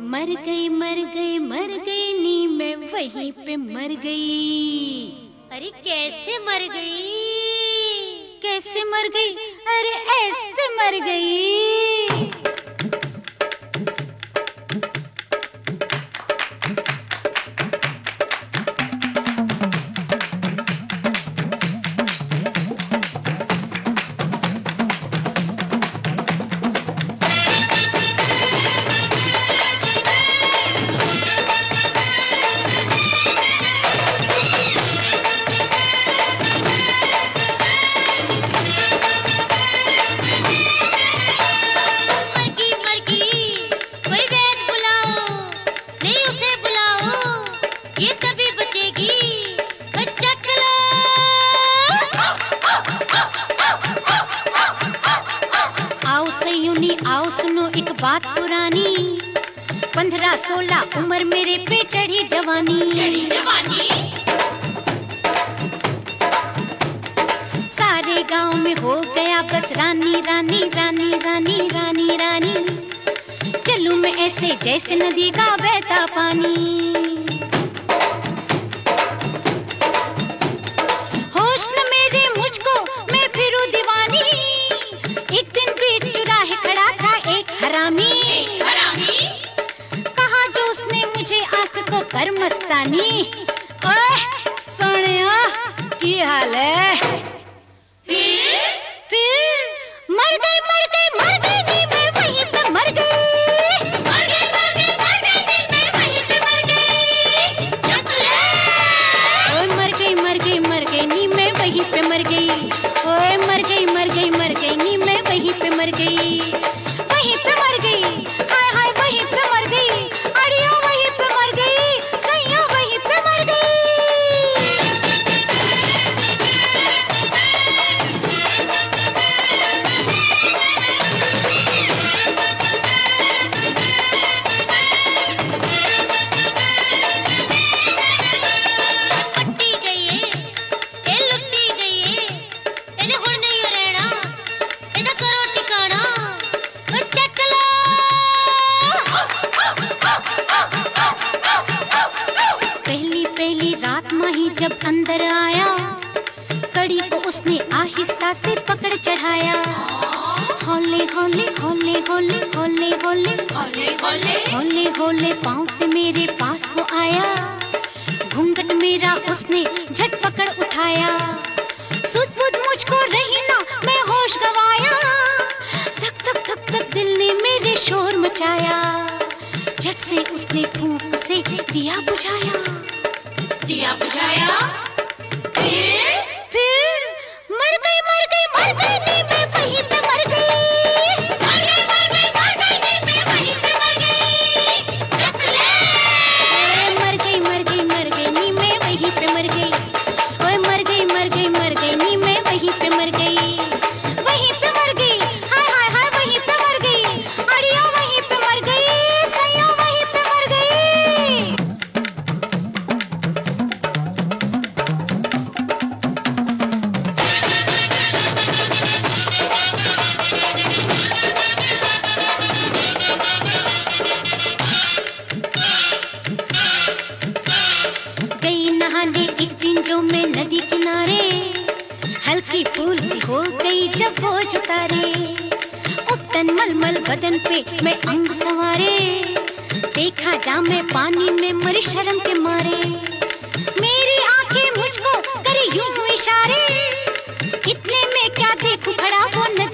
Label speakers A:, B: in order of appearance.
A: मर गई नी मैं वहीं पे मर गई।
B: अरे कैसे मर गई?
A: कैसे मर गई? अरे ऐसे मर गई। आओ सुनो एक बात पुरानी, 15-16 उम्र मेरे पे चढ़ी जवानी। सारे गांव में हो गया बस रानी रानी रानी रानी रानी रानी। चलूं मैं ऐसे जैसे नदी का बहता पानी। होश न मेरे मुझको मैं फिरूं दीवानी। एक दिन बीच चुराहे खड़ा था एक हरामी। कहा जो उसने मुझे आंख को कर मस्तानी। ओए सोनिया की हाल है? फिर मर गई नी मैं वहीं पे मर गई। मर गई नी मैं वहीं पे मर गई। ओए मर गई नी मैं वहीं पे मर गई। ओए मर गई नी मैं वहीं पे मर गई। वहीं पे मर गई, हाय हाय वहीं पे मर गई। अड़ियों वहीं पे मर गई, सैयों वहीं पे मर गई। पहली रात माही जब अंदर आया, कड़ी को उसने आहिस्ता से पकड़ चढ़ाया। होले होले होले होले होले होले होले होले पाँव से मेरे पास वो आया। घूंघट मेरा उसने झट पकड़ उठाया। सुध-बुध मुझको रही ना मैं होश गवाया। धक धक धक धक दिल ने मेरे शोर मचाया। झट से उसने फूंक से दिया बुझाया। फिर मर गई नी मैं वहीं पे मर गई। मर गई नी मैं वहीं पे मर गई। मर गई नी मैं वहीं पे मर गई। ओए मर गई नी मैं वहीं पे मर गई। वहीं पे मर गई, हाय हाय हाय वहीं पे मर गई। अड़ियों वहीं पे मर गई, सैयों वहीं पे मर गई। नहाने एक दिन जो मैं नदी किनारे, हल्की फूल सी हो गई जब बोझ उतारे। उबटन मलमल बदन पे मैं अंग संवारे। देखा जा मैं पानी में मरी शर्म के मारे। मेरी आंखें मुझको करे यूं इशारे। इतने में क्या देखूं खड़ा वो